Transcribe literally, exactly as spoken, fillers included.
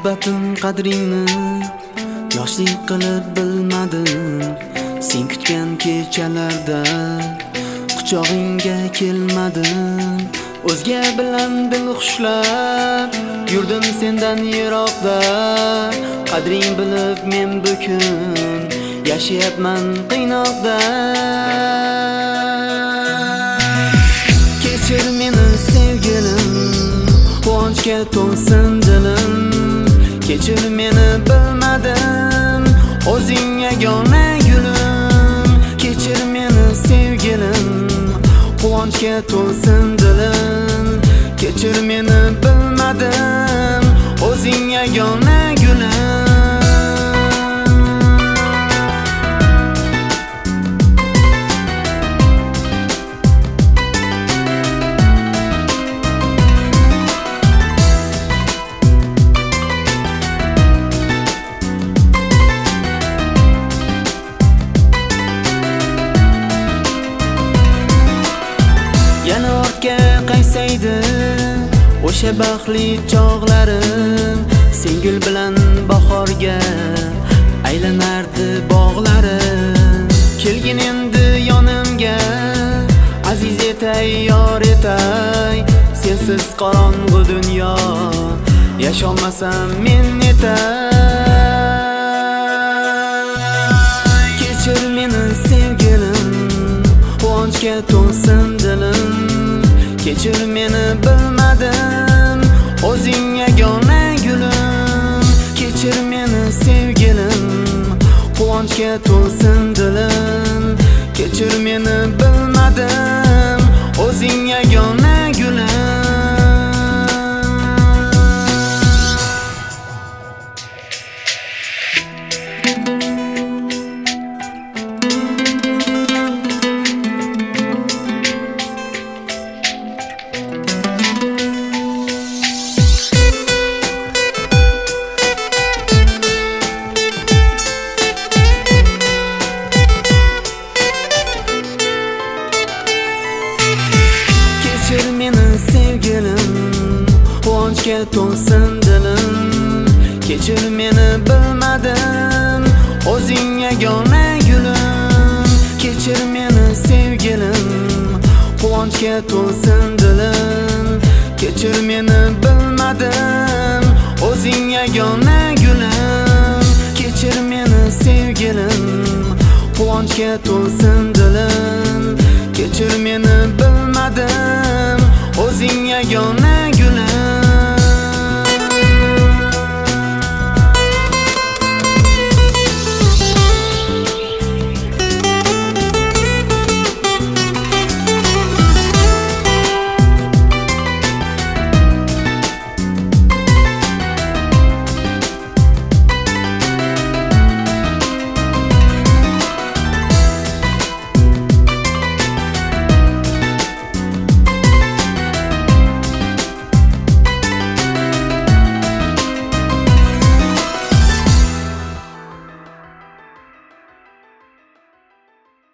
muhabbatim qadringni yoshlik qilib bilmadim. Sen kutgan kechalarda quchog'ingga kelmadim. O'zga bilan dil xushlab yurdim sendan yiroqda. Qadring bilib men bugun yashayapman qiynoqda. Kechir meni sevgilim, quvonchga to'lsin dilim. Kechir meni bilmadim, o'zing yagona gulim. Kechir meni sevgilim, quvonchga to'lsin dilim. Kechir meni bilmadim, o'zing yagona gulim. Yana ortga qaysaydi o'sha baxtli chog'larim. Sengil bilan bahorga aylanardi bog'larim. Kelgin endi yonimga, aziz etay, yor etay. Sensiz qorong'u dunyo yasholmasam men netay. Kechir meni sevgilim, quvonchga to'lsin dilim. Kechir meni bilmadim, o'zing yagona gulim. Kechir meni sevgilim, quvonchga to'lsin dilim. Kechir meni bilmadim, o'zing yagona gulim. Kechir meni sevgilim, quvonchga to'lsin dilim. Kechir meni bilmadim, o'zing yagona gulim. Kechir meni sevgilim, quvonchga to'lsin dilim. Kechir meni bilmadim, o'zing yagona gulim. Kechir meni sevgilim, quvonchga to'lsin dilim. Kechir meni bilmadim, o'zing yagona